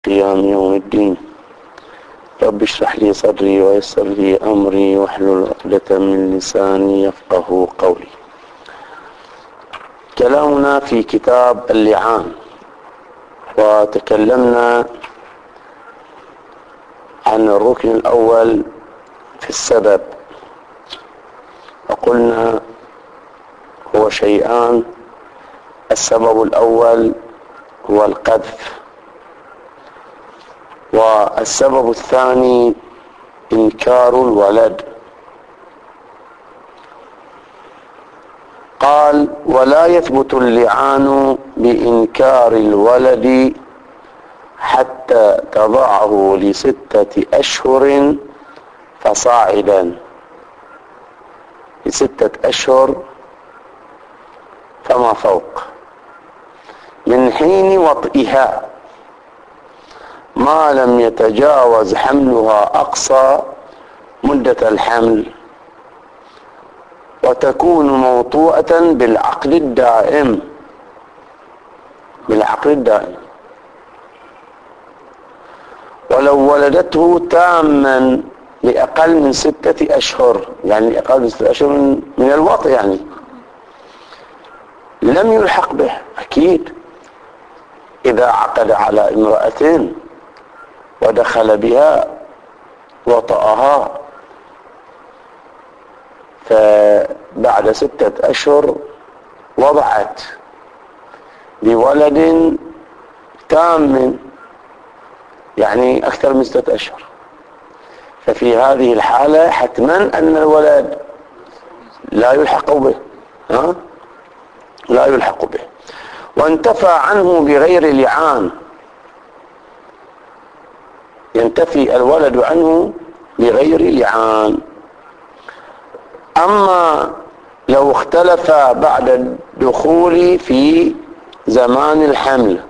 قيام يوم الدين. رب اشرح لي صدري ويسر لي أمري واحلل عقدة من لساني يفقه قولي. كلامنا في كتاب اللعان، وتكلمنا عن الركن الأول في السبب، وقلنا هو شيئان: السبب الأول هو القذف، والسبب الثاني إنكار الولد. قال: ولا يثبت اللعان بإنكار الولد حتى تضعه ل6 أشهر فصاعدا. ل6 أشهر فما فوق، من حين وطئها ما لم يتجاوز حملها أقصى مدة الحمل، وتكون موطوءة بالعقد الدائم. ولو ولدته تاما لأقل من 6 أشهر، يعني أقل من 6 أشهر من الوطء، يعني لم يلحق به. أكيد إذا عقد على امرأة ودخل بها وطأها، فبعد 6 أشهر وضعت بولد تام، يعني أكثر من 6 أشهر، ففي هذه الحالة حتما أن الولد لا يلحق به، لا يلحق به. وانتفى عنه بغير لعان، ينتفي الولد عنه بغير لعان. أما لو اختلف بعد الدخول في زمان الحمل،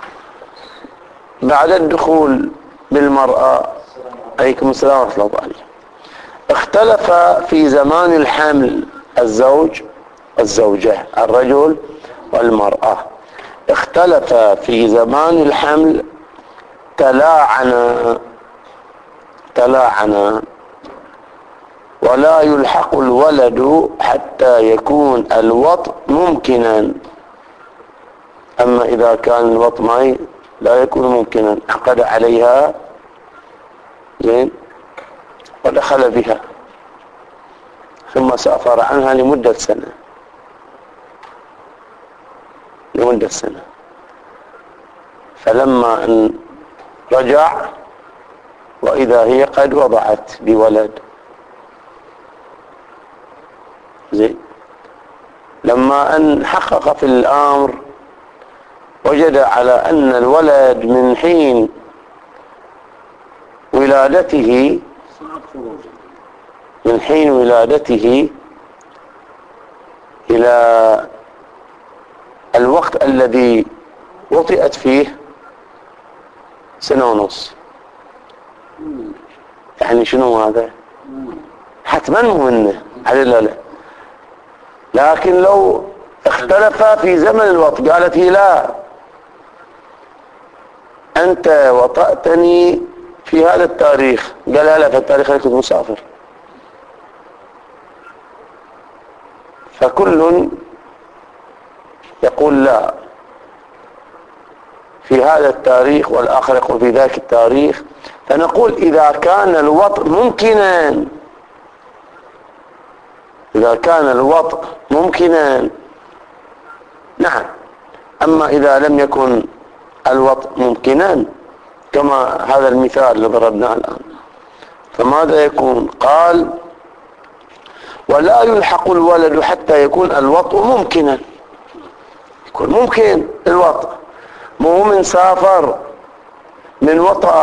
بعد الدخول بالمرأة، عليكم السلام ورحمة الله عليه، اختلف في زمان الحمل الزوج والزوجة، الرجل والمرأة، اختلف في زمان الحمل، تلاعنا ولا يلحق الولد حتى يكون الوطء ممكنا. أما إذا كان الوطء لا يكون ممكنا، عقد عليها زين ودخل بها ثم سافر عنها لمدة سنة، فلما أن رجع وإذا هي قد وضعت بولد، زين، لما أن حقق في الأمر وجد على أن الولد من حين ولادته إلى الوقت الذي وطئت فيه 1.5 سنة. يعني شنو هذا؟ حتما منه على لا. لكن لو اختلف في زمن الوطء، قالت هي: لا، أنت وطأتني في هذا التاريخ. قال: لا، في التاريخ أنا كنت مسافر. فكل يقول لا في هذا التاريخ، والآخر يقول في ذاك التاريخ. فنقول إذا كان الوطء ممكنا، نعم. أما إذا لم يكن الوطء ممكنا، كما هذا المثال اللي ضربناه الآن، فماذا يكون؟ قال: ولا يلحق الولد حتى يكون الوطء ممكنا. يكون ممكن الوطء، مو من سافر من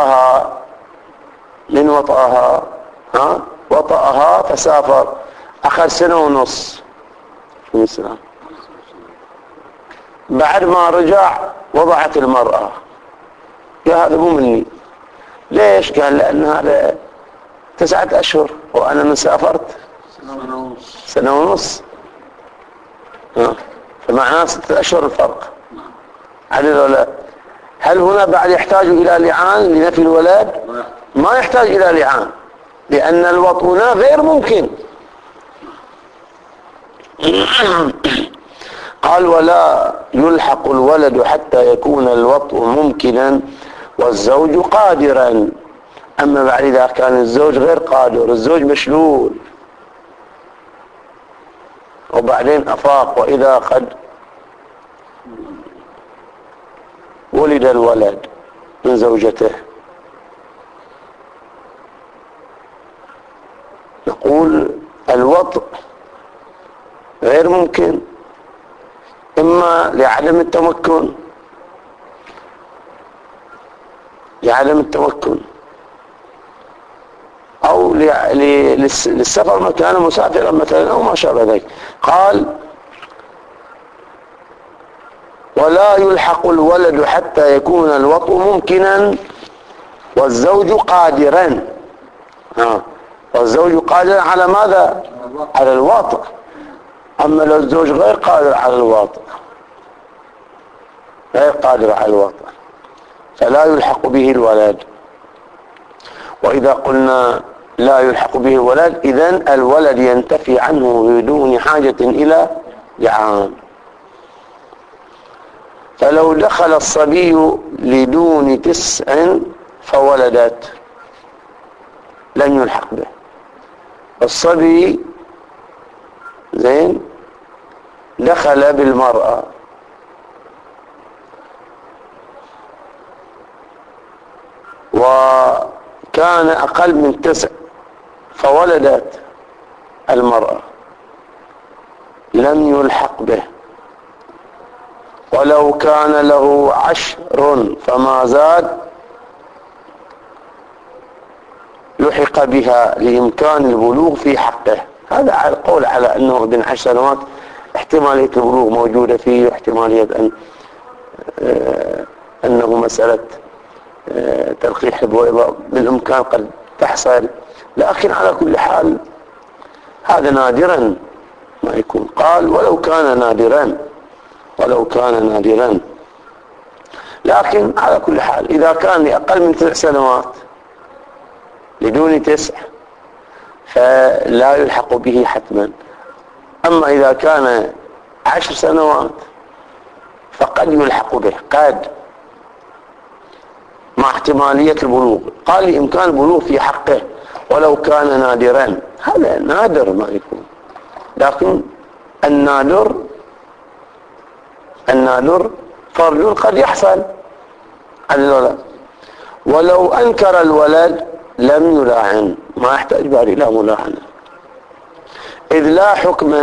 وطأها فسافر، أخذ 1.5 سنة، بعد ما رجع وضعت المرأة. قال: هذا مو مني. ليش؟ قال: لأن هذا 9 أشهر وأنا من سافرت 1.5 سنة. فمعناه 6 أشهر الفرق. عدل ولا؟ هل هنا بعد يحتاج إلى لعان لنفي الولد؟ ما يحتاج إلى لعان، لأن الوطء هنا غير ممكن. قال ولا يلحق الولد حتى يكون الوطء ممكنا والزوج قادرا. أما بعد إذا كان الزوج غير قادر، الزوج مشلول وبعدين أفاق وإذا قد ولد الولد من زوجته، نقول الوطء غير ممكن، إما لعدم التمكن أو للسفر مكانا مسافرا مثلا أو ما شابه ذلك. قال ولا يلحق الولد حتى يكون الوطء ممكنا والزوج قادرا. والزوج قادر على ماذا؟ على الوطء. أما لو الزوج غير قادر على الوطء فلا يلحق به الولد. وإذا قلنا لا يلحق به الولد، إذن الولد ينتفي عنه بدون حاجة إلى لعان. فلو دخل الصبي لدون 9 فولدت لن يلحق به. الصبي زين دخل بالمرأة وكان أقل من 9 فولدت المرأة لم يلحق به. ولو كان له 10 فما زاد لحق بها لإمكان البلوغ في حقه. هذا على القول على أنه ابن 10 سنوات احتمالية البلوغ موجودة فيه، واحتمالية أنه مسألة تلقيح البويضة بالإمكان قد تحصل، لكن على كل حال هذا نادرا ما يكون. قال ولو كان نادرا، لكن على كل حال إذا كان لأقل من 9 سنوات لدون 9 فلا يلحق به حتما. أما إذا كان 10 سنوات فقد يلحق به، قد مع احتمالية البلوغ. قال لإمكان البلوغ في حقه ولو كان نادرا. هذا نادر ما يكون، لكن النادر فرج قد يحصل على الولد. ولو أنكر الولد لم يلاعن، ما يحتاج بعد إلى ملاعنة، إذ لا حكم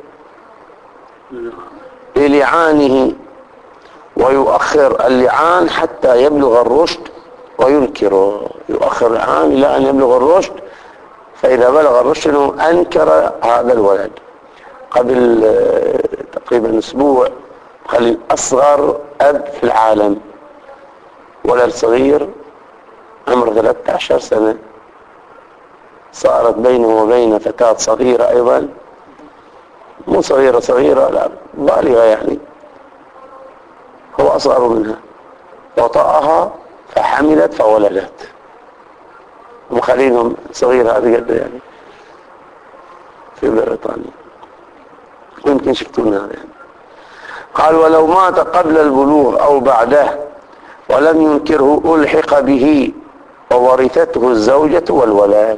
للعانه ويؤخر اللعان حتى يبلغ الرشد وينكره. يؤخر اللعان إلى أن يبلغ الرشد، فإذا بلغ الرشد أنكر هذا الولد. قبل تقريبا أسبوع قال الأصغر أب في العالم، ولد صغير عمره 13 سنة، صارت بينه وبين فتاة صغيرة أيضا، مو صغيرة لا بالغة يعني، هو أصغر منها، وطأها فحملت فولدت، مخلينهم صغيرة هذه قد يعني في بريطانيا، ويمكن شفتون هذا يعني. قال ولو مات قبل البلوغ أو بعده ولم ينكره ألحق به وورثته الزوجة والولد.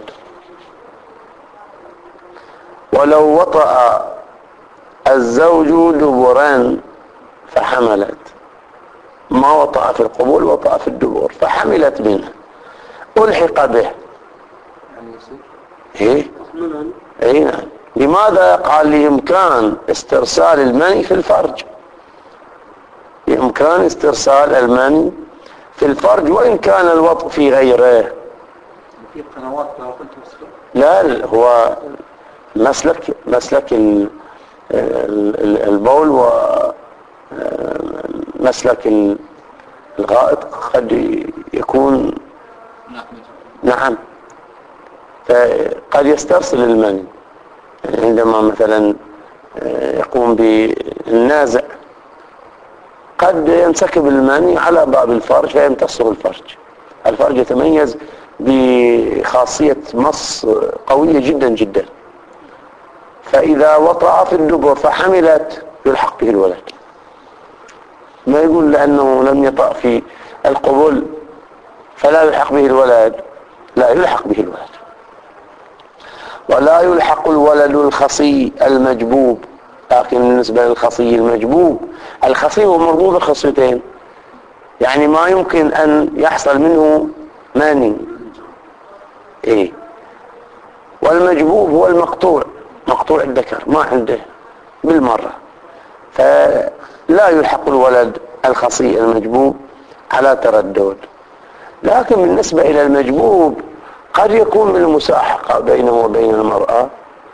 ولو وطأ الزوج دبرا فحملت، ما وطأ في القبول وطأ في الدبر فحملت منه ألحق به. ايه نعم. لماذا؟ قال لإمكان استرسال المني في الفرج، بإمكان استرسال المني في الفرج وإن كان الوطء في غيره. في قنوات لا، هو مسلك البول ومسلك الغائط قد يكون نعم، فقد يسترسل المني عندما مثلا يقوم بالنازع، قد ينسكب المني على باب الفرج فيمتصه الفرج. الفرج يتميز بخاصية مص قوية جدا جدا، فإذا وطأ في الدبر فحملت يلحق به الولد. ما يقول لأنه لم يطأ في القبل فلا يلحق به الولد، لا، يلحق به الولد. ولا يلحق الولد الخصي المجبوب. لكن بالنسبة للخصي المجبوب، الخصي هو مربوط بخصيتين، يعني ما يمكن أن يحصل منه ماني. إيه؟ والمجبوب هو المقطوع، مقطوع الذكر، ما عنده بالمرة، فلا يلحق الولد الخصي المجبوب على تردد. لكن بالنسبة إلى المجبوب قد يكون بالمساحقة بينه وبين المرأة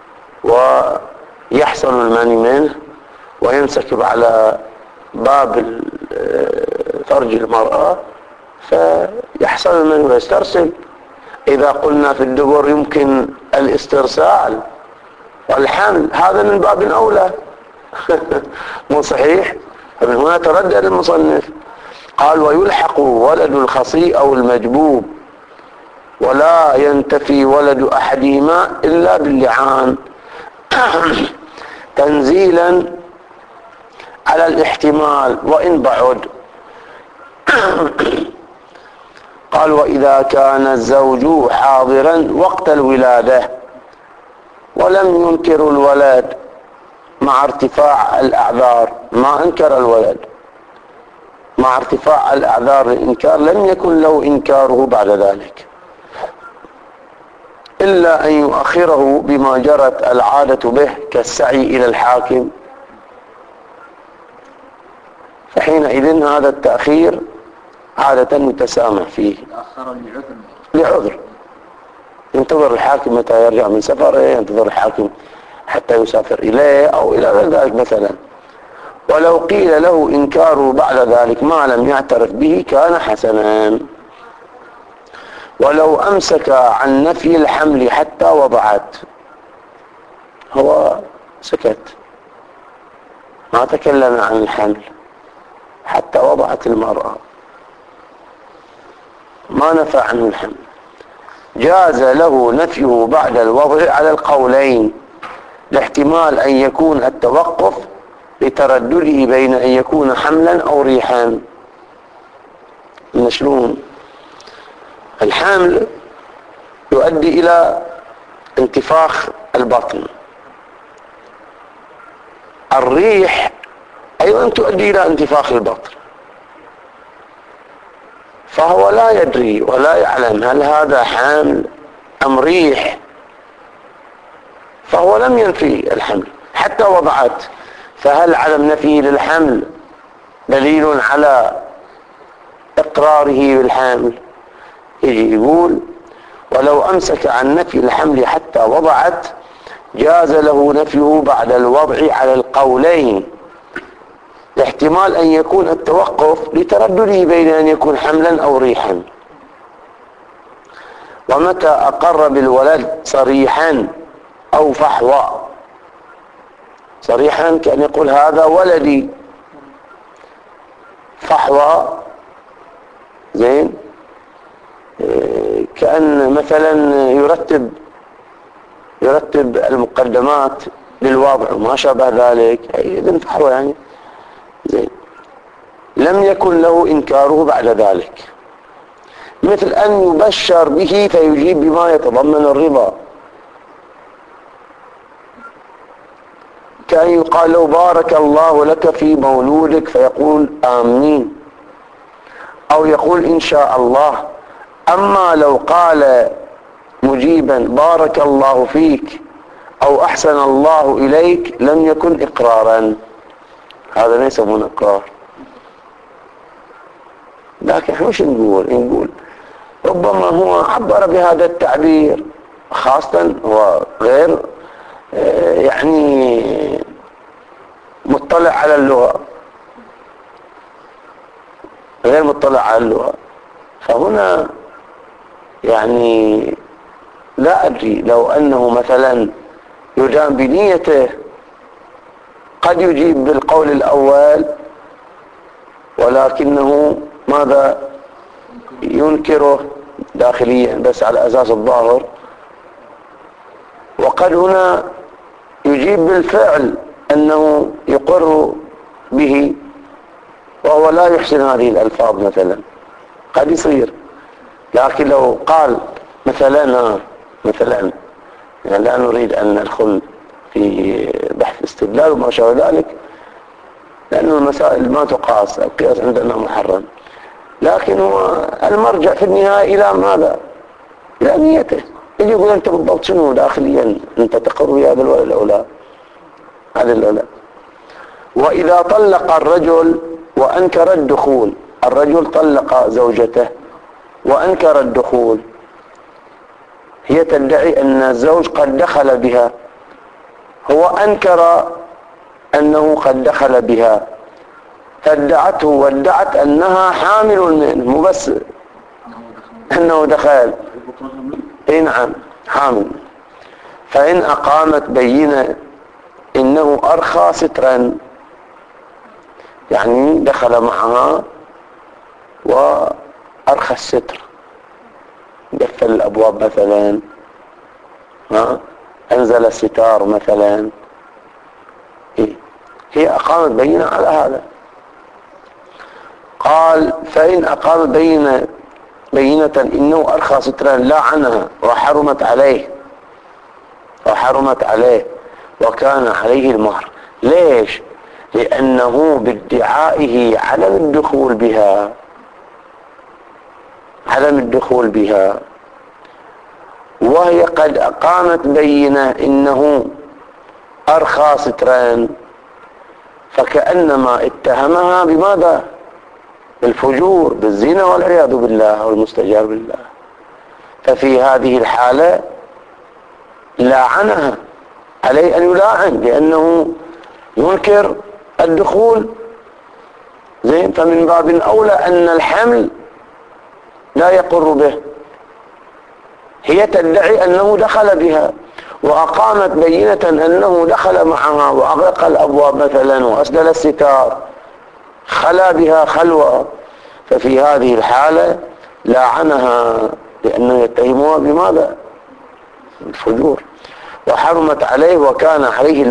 ويحصل المني منه وينسكب على باب فرج المرأة فيحصل المني ويسترسل. إذا قلنا في الدبر يمكن الاسترسال والحمل، هذا من باب أولى. مو صحيح؟ فمن هنا تردد المصنف قال ويلحق ولد الخصي أو المجبوب ولا ينتفي ولد أحدهما إلا باللعان تنزيلا على الاحتمال وإن بعد. قال وإذا كان الزوج حاضرا وقت الولادة ولم ينكر الولد مع ارتفاع الأعذار، ما انكر الولد مع ارتفاع الأعذار للإنكار، لم يكن له إنكاره بعد ذلك إلا أن يؤخره بما جرت العادة به كالسعي إلى الحاكم، فحينئذ هذا التأخير عادة يتسامح فيه لعذر. ينتظر الحاكم متى يرجع من سفره، ينتظر الحاكم حتى يسافر إليه أو إلى غير ذلك مثلا. ولو قيل له إنكاره بعد ذلك ما لم يعترف به كان حسنا. ولو أمسك عن نفي الحمل حتى وضعت، هو سكت ما تكلم عن الحمل حتى وضعت المرأة، ما نفى عنه الحمل، جاز له نفيه بعد الوضع على القولين لاحتمال أن يكون التوقف لتردده بين أن يكون حملا أو ريحا. شلون؟ الحمل يؤدي إلى انتفاخ البطن، الريح أيضا تؤدي إلى انتفاخ البطن، فهو لا يدري ولا يعلم هل هذا حمل أم ريح، فهو لم ينفي الحمل حتى وضعت. فهل عدم نفيه للحمل دليل على إقراره بالحمل؟ يجي يقول ولو أمسك عن نفي الحمل حتى وضعت جاز له نفيه بعد الوضع على القولين لاحتمال أن يكون التوقف لتردده بين أن يكون حملا أو ريحا. ومتى أقر بالولد صريحا أو فحوى، صريحا كأن يقول هذا ولدي، فحوى زين كأن مثلا يرتب المقدمات للوضع وما شابه ذلك، إذن فحوى يعني زين. لم يكن له إنكاره بعد ذلك، مثل أن يبشر به فيجيب بما يتضمن الرضا، كأن يقال له بارك الله لك في مولودك فيقول آمين أو يقول إن شاء الله. أما لو قال مجيبا بارك الله فيك أو أحسن الله إليك لم يكن إقرارا، هذا ليس من إقرار. لكن احنا وش نقول ربما هو عبر بهذا التعبير، خاصة هو غير يعني مطلع على اللغة، غير مطلع على اللغة. فهنا يعني لا أدري، لو أنه مثلا يدان بنيته قد يجيب بالقول الأول ولكنه ماذا ينكره داخليا بس على أساس الظاهر، وقد هنا يجيب بالفعل أنه يقر به وهو لا يحسن هذه الألفاظ مثلا، قد يصير. لكن لو قال مثلا يعني لا نريد أن ندخل في بحث استدلال وما شابه ذلك، لأنه المسائل ما تقاس، القياس عندنا محرم، لكن هو المرجع في النهاية إلى ماذا؟ إلى نيته. يجي يقول أنت بالضبط شنو داخليا أنت تقر بهذا الولد أو لا؟ هذا الولد. وإذا طلق الرجل وأنكر الدخول، الرجل طلق زوجته وأنكر الدخول، هي تدعي أن الزوج قد دخل بها، هو أنكر أنه قد دخل بها، فادعته وادعت أنها حامل منه، مو بس أنه دخل. إيه نعم حامل. فإن أقامت بينة إنه أرخى سترا، يعني دخل معها وأرخى الستر، قفل الأبواب مثلا، أنزل الستار مثلا، هي أقامت بينة على هذا. قال فإن أقامت بينة إنه أرخى سترا لعنها وحرمت عليه وكان عليه المهر. ليش؟ لأنه بادعائه عدم الدخول بها وهي قد أقامت بينة إنه أرخى سترا، فكأنما اتهمها بماذا؟ بالفجور، بالزنا والعياذ بالله والمستجار بالله. ففي هذه الحالة لاعنها، عليه أن يلاعن لأنه ينكر الدخول. زين، فمن باب أولى أن الحمل لا يقر به. هي تدعي أنه دخل بها وأقامت بينة أنه دخل معها وأغلق الأبواب مثلا وأسدل الستار، خلا بها خلوة، ففي هذه الحالة لاعنها لأنه يتهمها بماذا؟ الفجور. وحرمت عليه وكان عليه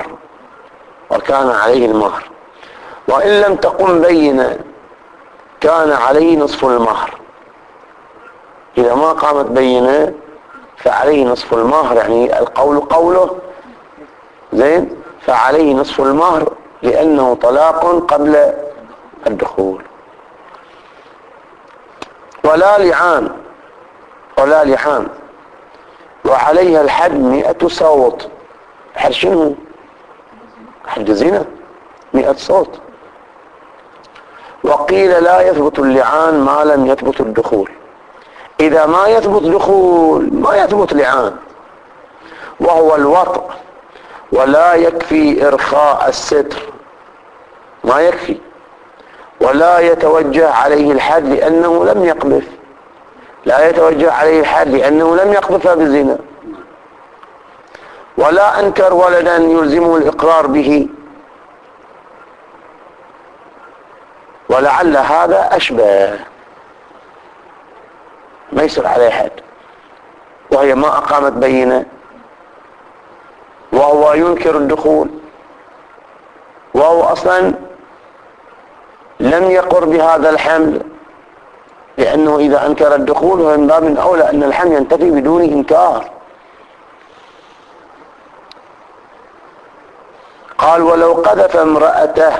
المهر. وإن لم تقم بينة كان عليه نصف المهر. إذا ما قامت بينة فعليه نصف المهر، يعني القول قوله، زين، فعليه نصف المهر لأنه طلاق قبل الدخول. ولا لعان وعليها الحد 100 صوت. حد شنو؟ حد زنا 100 صوت. وقيل لا يثبت اللعان ما لم يثبت الدخول. إذا ما يثبت دخول ما يثبت لعان، وهو الوطء، ولا يكفي إرخاء الستر، ما يكفي، ولا يتوجه عليه الحد لأنه لم يقذف، لا يتوجه عليه الحد لأنه لم يقذفها بالزنا. ولا أنكر ولدا يلزمه الإقرار به، ولعل هذا أشبه، ما يصير عليه حد، وهي ما أقامت بينة وهو ينكر الدخول، وهو أصلا لم يقر بهذا الحمل، لأنه إذا أنكر الدخول فمن باب أولى أن الحمل ينتفي بدون إنكار. قال ولو قذف امرأته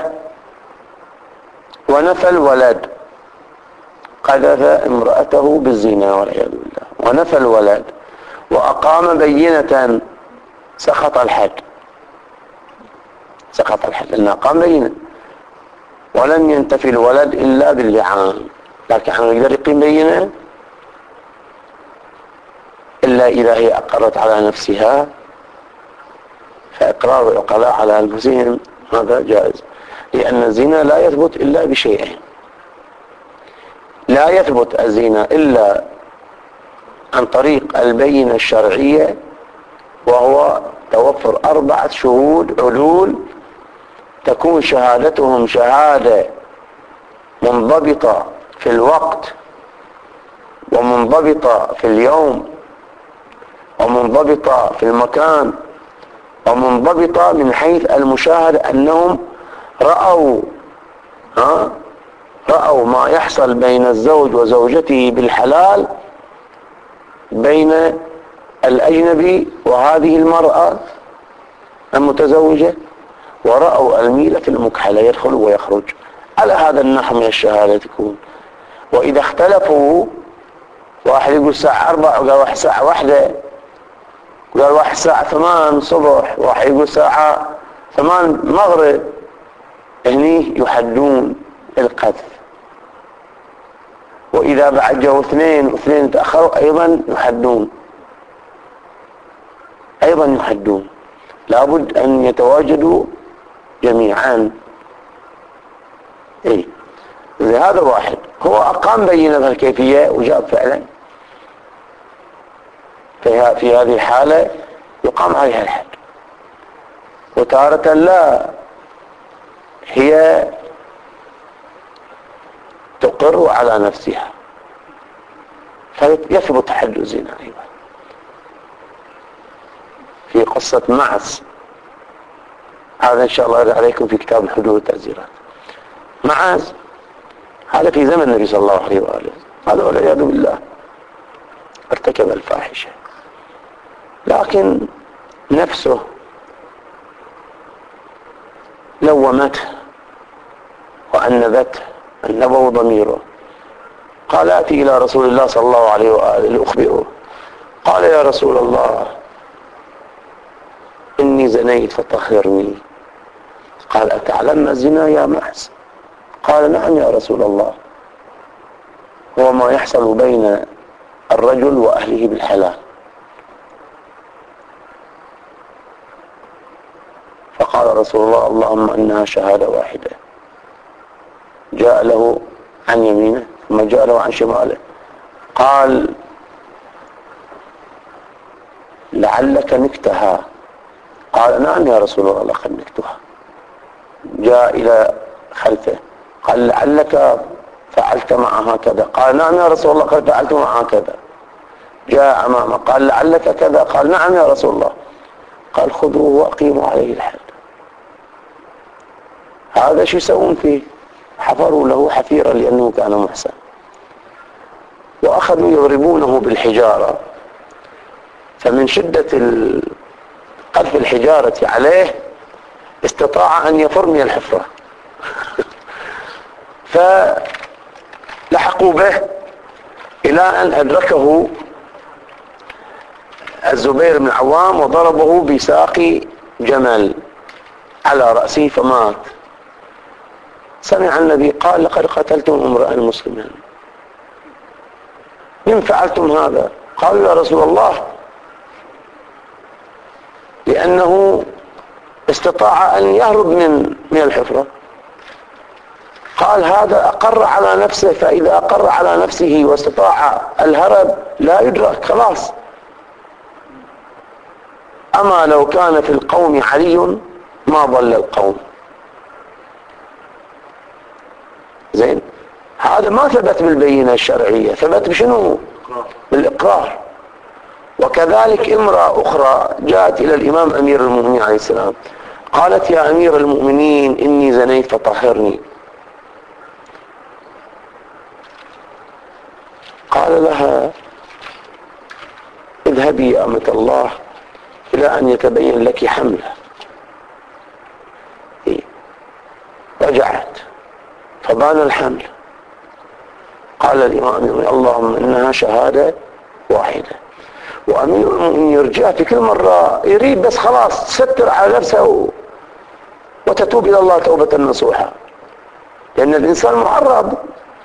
ونفى الولد، قذف امرأته بالزنا والعياذ بالله ونفى الولد وأقام بينة سقط الحد، لأنه أقام بينة ولم ينتفي الولد إلا باللعان. لكن يقدر يقيم بينة إلا إذا هي أقرت على نفسها، فإقرار العقلاء على أنفسهم هذا جائز، لأن الزنا لا يثبت إلا بشيئين. لا يثبت الزنا إلا عن طريق البينة الشرعية، وهو توفر 4 شهود عدول تكون شهادتهم شهادة منضبطة في الوقت ومنضبطة في اليوم ومنضبطة في المكان ومنضبطة من حيث المشاهدة أنهم رأوا ما يحصل بين الزوج وزوجته بالحلال بين الأجنبي وهذه المرأة المتزوجة، ورأوا الميل في المكحلة يدخل ويخرج. على هذا النحو من الشهادة تكون. وإذا اختلفوا، واحد يقول الساعة 4 وقال واحد الساعة 1 وقال واحد الساعة 8 صبح، واحد يقول الساعة 8 مغرب، هني يحدون القذف. وإذا بعد جو 2 تأخروا أيضا يحدون. لابد أن يتواجدوا جميعا. هذا واحد هو أقام بينة الكيفية وجاب فعلا، في هذه الحالة يقام عليها الحد. وتارة لا، هي تقر على نفسها فيثبت حد الزنا أيضا. في قصة معز، هذا إن شاء الله يرد عليكم في كتاب الحدود والتعزيرات. معز هذا في زمن النبي صلى الله عليه وآله، هذا والعياذ بالله ارتكب الفاحشة، لكن نفسه لومته وأنبته، أنبه ضميره. قال آتي إلى رسول الله صلى الله عليه وآله لأخبره. قال يا رسول الله إني زنيت فطهرني. قال أتعلم ما الزنا يا معز؟ قال نعم يا رسول الله، هو ما يحصل بين الرجل وأهله بالحلال. فقال رسول الله اللهم إنها شهادة واحدة. جاء له عن يمينه ثم جاء له عن شماله، قال لعلك نكتها. قال نعم يا رسول الله لقد نكتها. جاء إلى خلفه قال لعلك فعلت معها كذا. قال نعم يا رسول الله قد فعلت معها كذا. جاء أمامه قال لعلك كذا. قال نعم يا رسول الله. قال خذوه وأقيموا عليه الحد. هذا شو يسوون فيه؟ حفروا له حفيرا لأنه كان محسن، وأخذوا يضربونه بالحجارة، فمن شدة قذف الحجارة عليه استطاع أن يفر من الحفرة فلحقوا به إلى أن أدركه الزبير بن العوام وضربه بساق جمل على رأسه فمات. سمع النبي قال لقد قتلتم امرأ مسلما، من فعلتم هذا؟ قالوا يا رسول الله لأنه استطاع أن يهرب من الحفرة. قال هذا أقر على نفسه، فإذا أقر على نفسه واستطاع الهرب لا يدرك خلاص. أما لو كان في القوم علي ما ضل القوم. زين، هذا ما ثبت بالبينة الشرعية، ثبت بشنو؟ بالإقرار. وكذلك امرأة أخرى جاءت إلى الإمام أمير المؤمنين عليه السلام قالت يا أمير المؤمنين إني زنيت فطهرني. قال لها اذهبي يا أمة الله إلى أن يتبين لك حمله. رجعت فبان الحمل. قال الإمام اللهم إنها شهادة واحدة. وأمير المؤمنين يرجع في كل مرة يريد بس خلاص ستر على نفسه وتتوب إلى الله توبة نصوحة، لأن الإنسان معرض.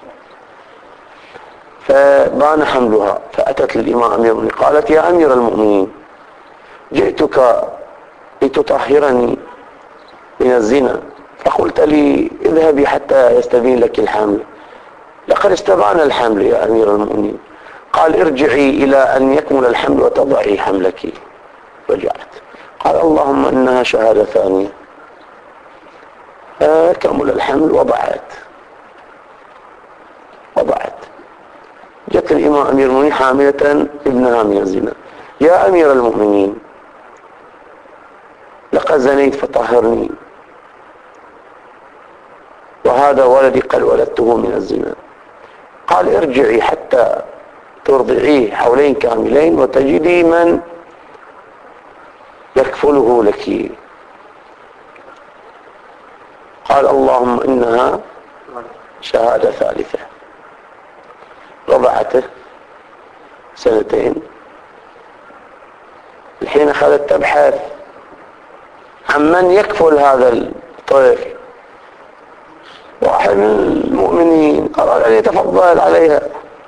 فبان حملها فأتت للإمام أمير المؤمنين قالت يا أمير المؤمنين جئتك لتطهرني من الزنا فقلت لي اذهبي حتى يستبين لك الحمل. لقد استبان الحمل يا أمير المؤمنين. قال ارجعي إلى أن يكمل الحمل وتضعي حملك. رجعت قال اللهم إنها شهادة ثانية. كمل الحمل وضعت. وضعت. جت الإمام أمير المؤمنين حاملة ابنها من الزنا: يا أمير المؤمنين، لقد زنيت فطهرني، وهذا ولدي قد ولدته من الزنا. قال: ارجعي حتى ترضعيه حولين كاملين وتجدي من يكفله لك. قال: اللهم إنها شهادة ثالثة. رضعته 2 سنين. الحين أخذت تبحث عن من يكفل هذا الطفل. واحد من المؤمنين أراد أن يتفضل عليها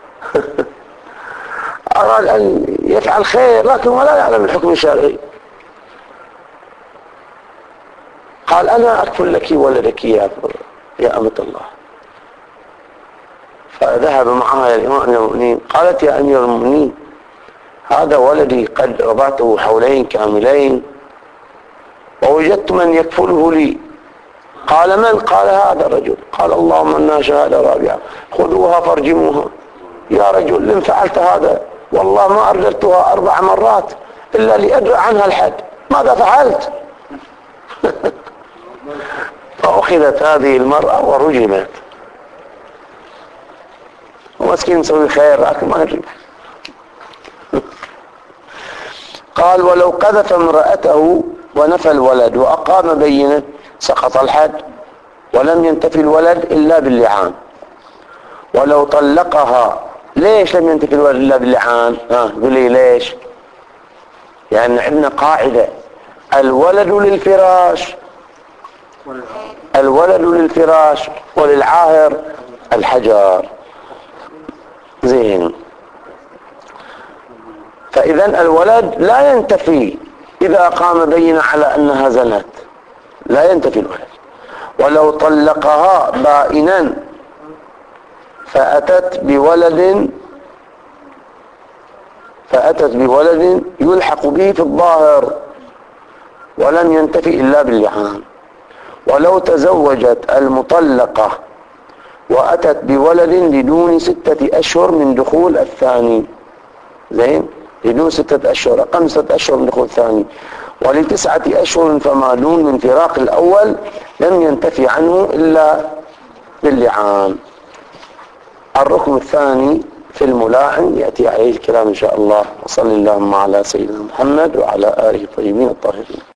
أراد أن يفعل خير، لكن ولا يعلم الحكم الشرعي. قال: أنا أكفل لك ولدك يا أمة الله. فذهب معها إلى الإمام المؤمنين. قالت: يا أمير المؤمنين، هذا ولدي قد رضعته حولين كاملين ووجدت من يكفله لي. قال: من؟ قال: هذا الرجل. قال: اللهم إنها شهادة رابعة، خذوها فارجموها. يا رجل، لم فعلت هذا؟ والله ما أرددتها 4 مرات إلا لأدعو عنها الحد. ماذا فعلت؟ فأخذت هذه المرأة ورجمت. ومسكين مسوي خير لكن ما نجم. قال: ولو قذف امرأته ونفى الولد وأقام بينة سقط الحد ولم ينتفي الولد إلا باللعان. ولو طلقها، ليش لم ينتفي الولد إلا باللعان؟ قل لي ليش؟ لأن يعني عندنا قاعدة: الولد للفراش، الولد للفراش وللعاهر الحجر. زين. فإذا الولد لا ينتفي إذا قام بينة على أنها زنت، لا ينتفي الولد. ولو طلقها بائنا فأتت بولد يلحق به في الظاهر ولم ينتفي إلا باللعان. ولو تزوجت المطلقة وأتت بولد لدون 6 أشهر من دخول الثاني، زين، لدون 6 أشهر، أقل 6 أشهر من دخول الثاني، ول9 أشهر فما دون من فراق الأول، لم ينتفي عنه إلا باللعان. الركن الثاني في الملاعن يأتي عليه الكلام إن شاء الله. وصلى اللهم على سيدنا محمد وعلى آله الطيبين الطاهرين.